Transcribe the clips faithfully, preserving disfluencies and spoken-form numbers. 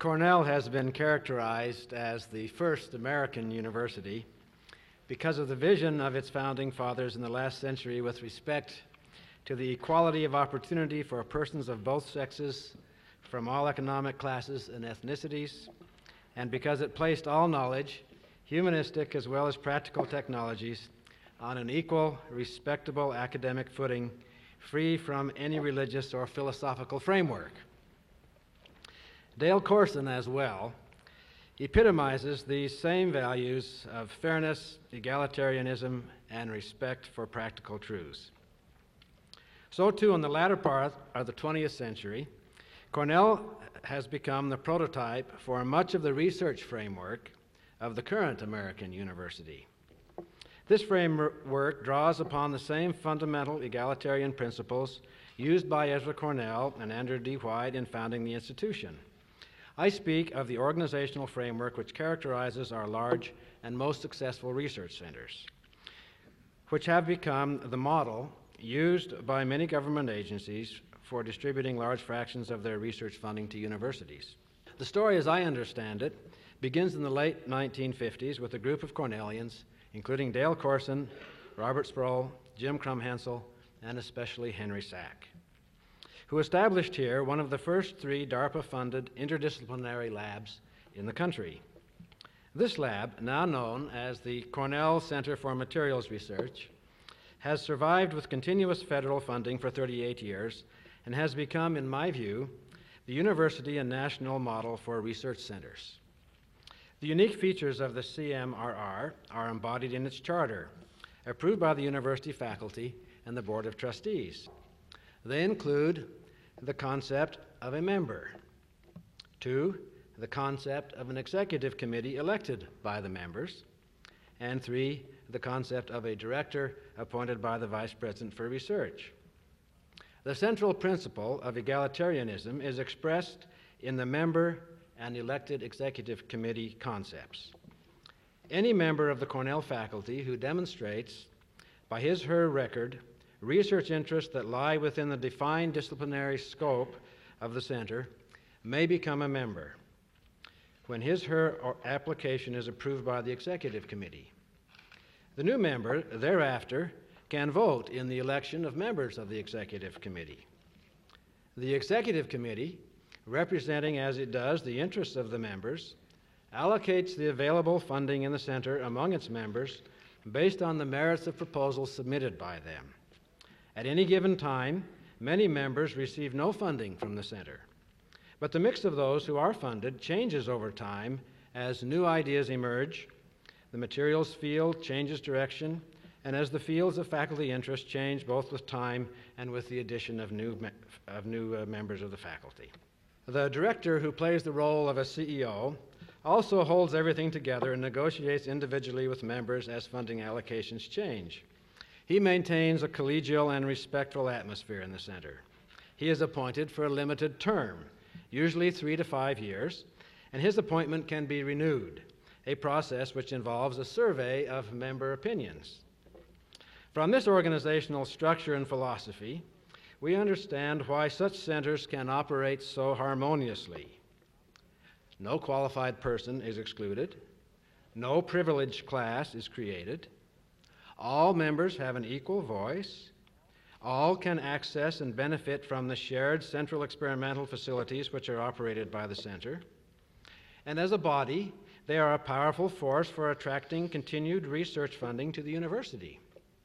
Cornell has been characterized as the first American university because of the vision of its founding fathers in the last century with respect to the equality of opportunity for persons of both sexes from all economic classes and ethnicities, and because it placed all knowledge, humanistic as well as practical technologies, on an equal, respectable academic footing, free from any religious or philosophical framework. Dale Corson, as well, epitomizes these same values of fairness, egalitarianism, and respect for practical truths. So too, in the latter part of the twentieth century, Cornell has become the prototype for much of the research framework of the current American university. This framework draws upon the same fundamental egalitarian principles used by Ezra Cornell and Andrew D. White in founding the institution. I speak of the organizational framework which characterizes our large and most successful research centers, which have become the model used by many government agencies for distributing large fractions of their research funding to universities. The story, as I understand it, begins in the late nineteen fifties with a group of Cornellians, including Dale Corson, Robert Sproul, Jim Krumhensel, and especially Henry Sack, who established here one of the first three DARPA-funded interdisciplinary labs in the country. This lab, now known as the Cornell Center for Materials Research, has survived with continuous federal funding for thirty-eight years and has become, in my view, the university and national model for research centers. The unique features of the C M R R are embodied in its charter, approved by the university faculty and the Board of Trustees. They include the concept of a member, two, the concept of an executive committee elected by the members, and three, the concept of a director appointed by the Vice President for Research. The central principle of egalitarianism is expressed in the member and elected executive committee concepts. Any member of the Cornell faculty who demonstrates by his or her record research interests that lie within the defined disciplinary scope of the center may become a member when his or her application is approved by the executive committee. The new member thereafter can vote in the election of members of the executive committee. The executive committee, representing as it does the interests of the members, allocates the available funding in the center among its members based on the merits of proposals submitted by them. At any given time, many members receive no funding from the center, but the mix of those who are funded changes over time as new ideas emerge, the materials field changes direction, and as the fields of faculty interest change both with time and with the addition of new, me- of new uh, members of the faculty. The director, who plays the role of a C E O, also holds everything together and negotiates individually with members as funding allocations change. He maintains a collegial and respectful atmosphere in the center. He is appointed for a limited term, usually three to five years, and his appointment can be renewed, a process which involves a survey of member opinions. From this organizational structure and philosophy, we understand why such centers can operate so harmoniously. No qualified person is excluded. No privileged class is created. All members have an equal voice. All can access and benefit from the shared central experimental facilities which are operated by the center. And as a body, they are a powerful force for attracting continued research funding to the university.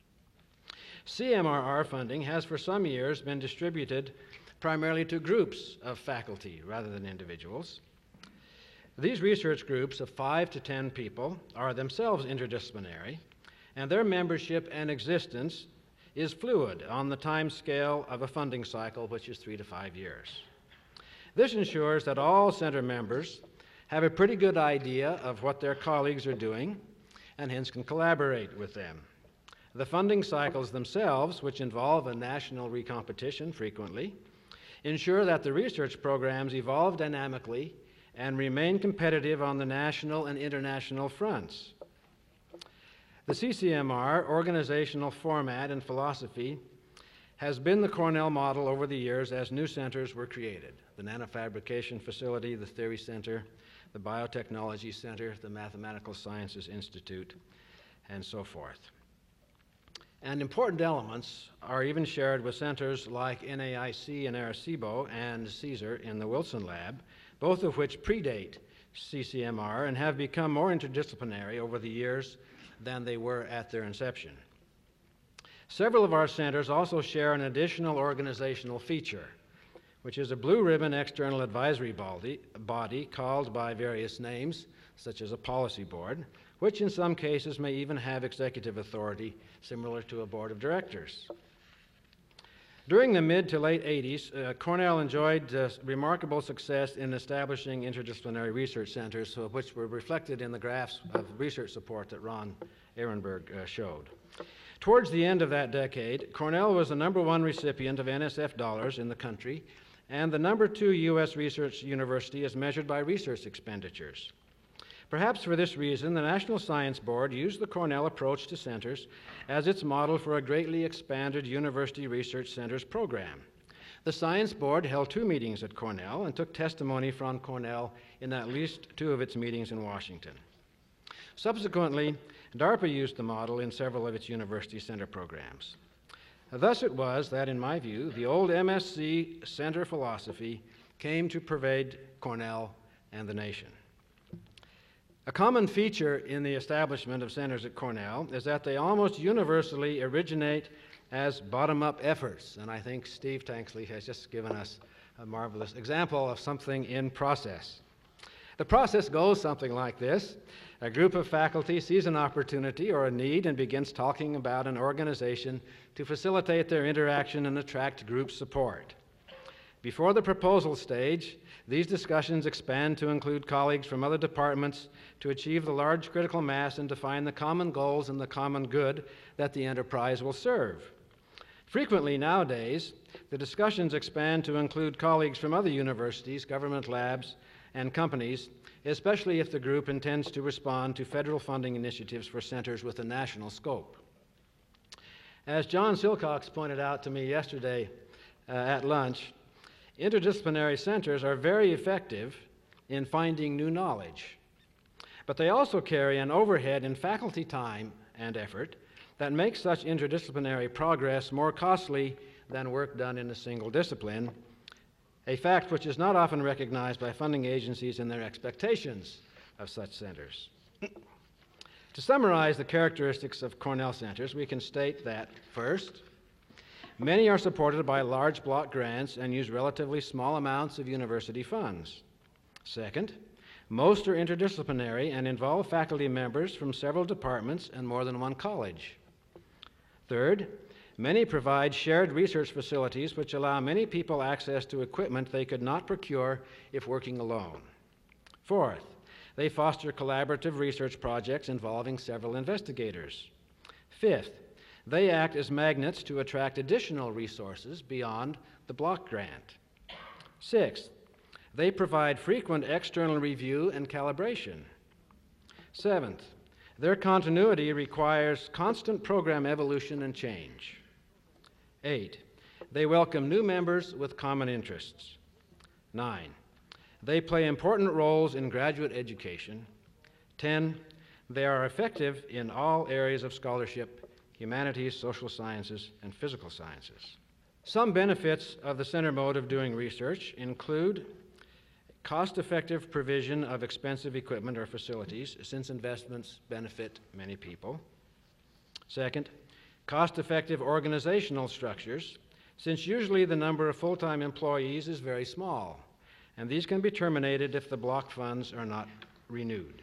C M R R funding has for some years been distributed primarily to groups of faculty rather than individuals. These research groups of five to ten people are themselves interdisciplinary, and their membership and existence is fluid on the time scale of a funding cycle, which is three to five years. This ensures that all center members have a pretty good idea of what their colleagues are doing and hence can collaborate with them. The funding cycles themselves, which involve a national recompetition frequently, ensure that the research programs evolve dynamically and remain competitive on the national and international fronts. The C C M R organizational format and philosophy has been the Cornell model over the years as new centers were created: the Nanofabrication Facility, the Theory Center, the Biotechnology Center, the Mathematical Sciences Institute, and so forth. And important elements are even shared with centers like N A I C in Arecibo and CSER in the Wilson Lab, both of which predate C C M R and have become more interdisciplinary over the years than they were at their inception. Several of our centers also share an additional organizational feature, which is a blue ribbon external advisory body, body called by various names, such as a policy board, which in some cases may even have executive authority similar to a board of directors. During the mid to late eighties, uh, Cornell enjoyed uh, remarkable success in establishing interdisciplinary research centers, uh, which were reflected in the graphs of research support that Ron Ehrenberg uh, showed. Towards the end of that decade, Cornell was the number one recipient of N S F dollars in the country and the number two U S research university as measured by research expenditures. Perhaps for this reason, the National Science Board used the Cornell approach to centers as its model for a greatly expanded university research centers program. The Science Board held two meetings at Cornell and took testimony from Cornell in at least two of its meetings in Washington. Subsequently, DARPA used the model in several of its university center programs. Thus it was that, in my view, the old M S C center philosophy came to pervade Cornell and the nation. A common feature in the establishment of centers at Cornell is that they almost universally originate as bottom-up efforts, and I think Steve Tanksley has just given us a marvelous example of something in process. The process goes something like this. A group of faculty sees an opportunity or a need and begins talking about an organization to facilitate their interaction and attract group support. Before the proposal stage, these discussions expand to include colleagues from other departments to achieve the large critical mass and define the common goals and the common good that the enterprise will serve. Frequently nowadays, the discussions expand to include colleagues from other universities, government labs, and companies, especially if the group intends to respond to federal funding initiatives for centers with a national scope. As John Silcox pointed out to me yesterday uh, at lunch, interdisciplinary centers are very effective in finding new knowledge, but they also carry an overhead in faculty time and effort that makes such interdisciplinary progress more costly than work done in a single discipline, a fact which is not often recognized by funding agencies in their expectations of such centers. To summarize the characteristics of Cornell centers, we can state that, first, many are supported by large block grants and use relatively small amounts of university funds. Second, most are interdisciplinary and involve faculty members from several departments and more than one college. Third, many provide shared research facilities which allow many people access to equipment they could not procure if working alone. Fourth, they foster collaborative research projects involving several investigators. Fifth, they act as magnets to attract additional resources beyond the block grant. Sixth, they provide frequent external review and calibration. Seventh, their continuity requires constant program evolution and change. Eight, they welcome new members with common interests. Nine, they play important roles in graduate education. Ten, they are effective in all areas of scholarship: humanities, social sciences, and physical sciences. Some benefits of the center mode of doing research include cost-effective provision of expensive equipment or facilities, since investments benefit many people. Second, cost-effective organizational structures, since usually the number of full-time employees is very small, and these can be terminated if the block funds are not renewed.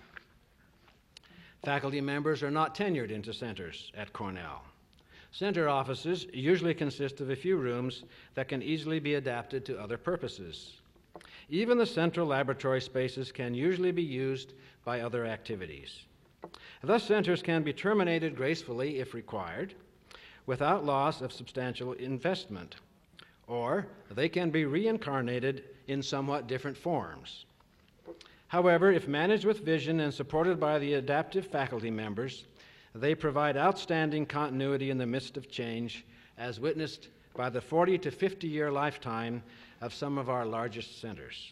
Faculty members are not tenured into centers at Cornell. Center offices usually consist of a few rooms that can easily be adapted to other purposes. Even the central laboratory spaces can usually be used by other activities. Thus, centers can be terminated gracefully if required, without loss of substantial investment, or they can be reincarnated in somewhat different forms. However, if managed with vision and supported by the adaptive faculty members, they provide outstanding continuity in the midst of change, as witnessed by the forty to fifty year lifetime of some of our largest centers.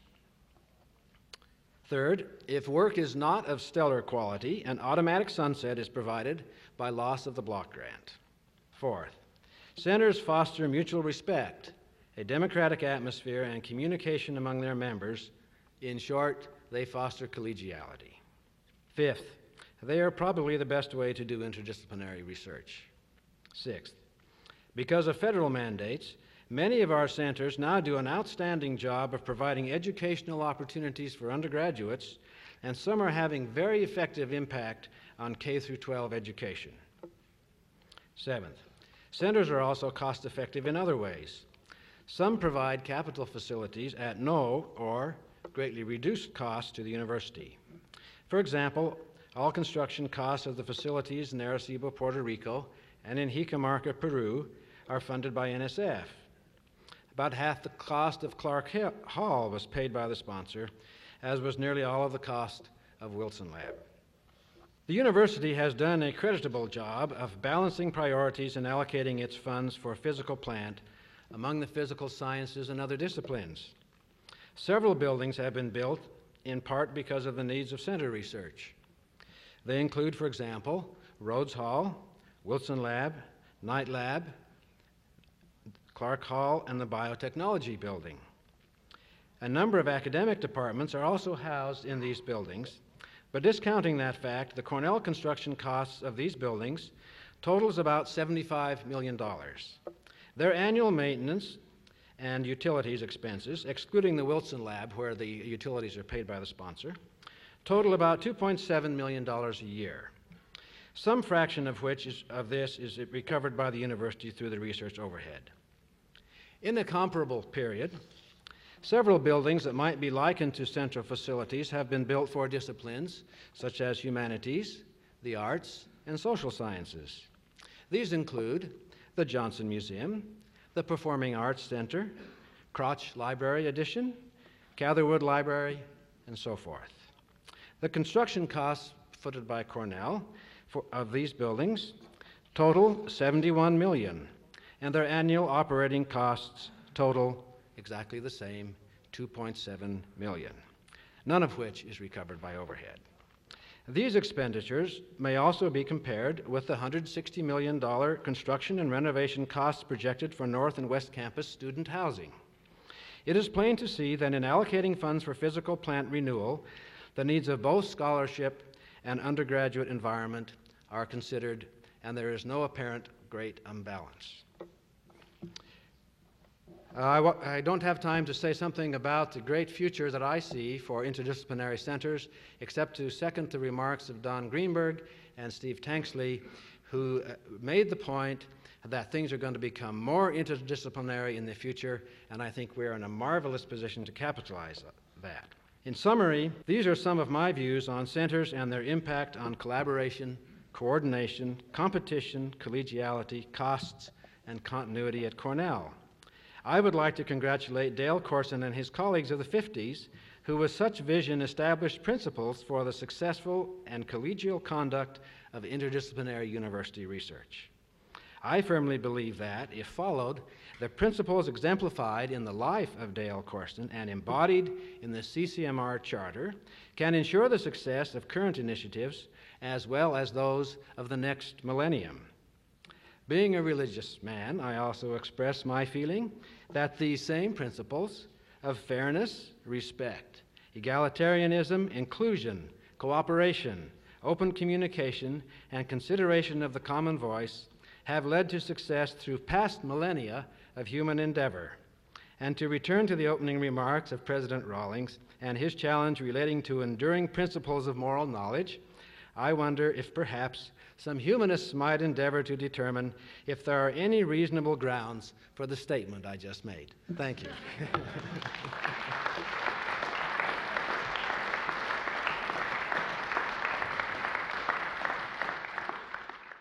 Third, if work is not of stellar quality, an automatic sunset is provided by loss of the block grant. Fourth, centers foster mutual respect, a democratic atmosphere, and communication among their members. In short, they foster collegiality. Fifth, they are probably the best way to do interdisciplinary research. Sixth, because of federal mandates, many of our centers now do an outstanding job of providing educational opportunities for undergraduates, and some are having very effective impact on K through twelve education. Seventh, centers are also cost-effective in other ways. Some provide capital facilities at no or greatly reduced cost to the university. For example, all construction costs of the facilities in Arecibo, Puerto Rico, and in Jicamarca, Peru, are funded by N S F. About half the cost of Clark Hall was paid by the sponsor, as was nearly all of the cost of Wilson Lab. The university has done a creditable job of balancing priorities and allocating its funds for physical plant among the physical sciences and other disciplines. Several buildings have been built in part because of the needs of center research. They include, for example, Rhodes Hall, Wilson Lab, Knight Lab, Clark Hall, and the Biotechnology Building. A number of academic departments are also housed in these buildings, but discounting that fact, the Cornell construction costs of these buildings totals about seventy-five million dollars. Their annual maintenance and utilities expenses, excluding the Wilson Lab, where the utilities are paid by the sponsor, total about two point seven million dollars a year, some fraction of which is, of this is recovered by the university through the research overhead. In a comparable period, several buildings that might be likened to central facilities have been built for disciplines such as humanities, the arts, and social sciences. These include the Johnson Museum, the Performing Arts Center, Crotch Library Addition, Catherwood Library, and so forth. The construction costs footed by Cornell for, of these buildings total seventy-one million dollars, and their annual operating costs total exactly the same, two point seven million dollars, none of which is recovered by overhead. These expenditures may also be compared with the one hundred sixty million dollars construction and renovation costs projected for North and West Campus student housing. It is plain to see that in allocating funds for physical plant renewal, the needs of both scholarship and undergraduate environment are considered, and there is no apparent great imbalance. Uh, I, w- I don't have time to say something about the great future that I see for interdisciplinary centers, except to second the remarks of Don Greenberg and Steve Tanksley, who uh, made the point that things are going to become more interdisciplinary in the future, and I think we're in a marvelous position to capitalize on that. In summary, these are some of my views on centers and their impact on collaboration, coordination, competition, collegiality, costs, and continuity at Cornell. I would like to congratulate Dale Corson and his colleagues of the fifties, who with such vision established principles for the successful and collegial conduct of interdisciplinary university research. I firmly believe that, if followed, the principles exemplified in the life of Dale Corson and embodied in the C C M R Charter can ensure the success of current initiatives as well as those of the next millennium. Being a religious man, I also express my feeling that these same principles of fairness, respect, egalitarianism, inclusion, cooperation, open communication, and consideration of the common voice have led to success through past millennia of human endeavor. And to return to the opening remarks of President Rawlings and his challenge relating to enduring principles of moral knowledge, I wonder if perhaps some humanists might endeavor to determine if there are any reasonable grounds for the statement I just made. Thank you.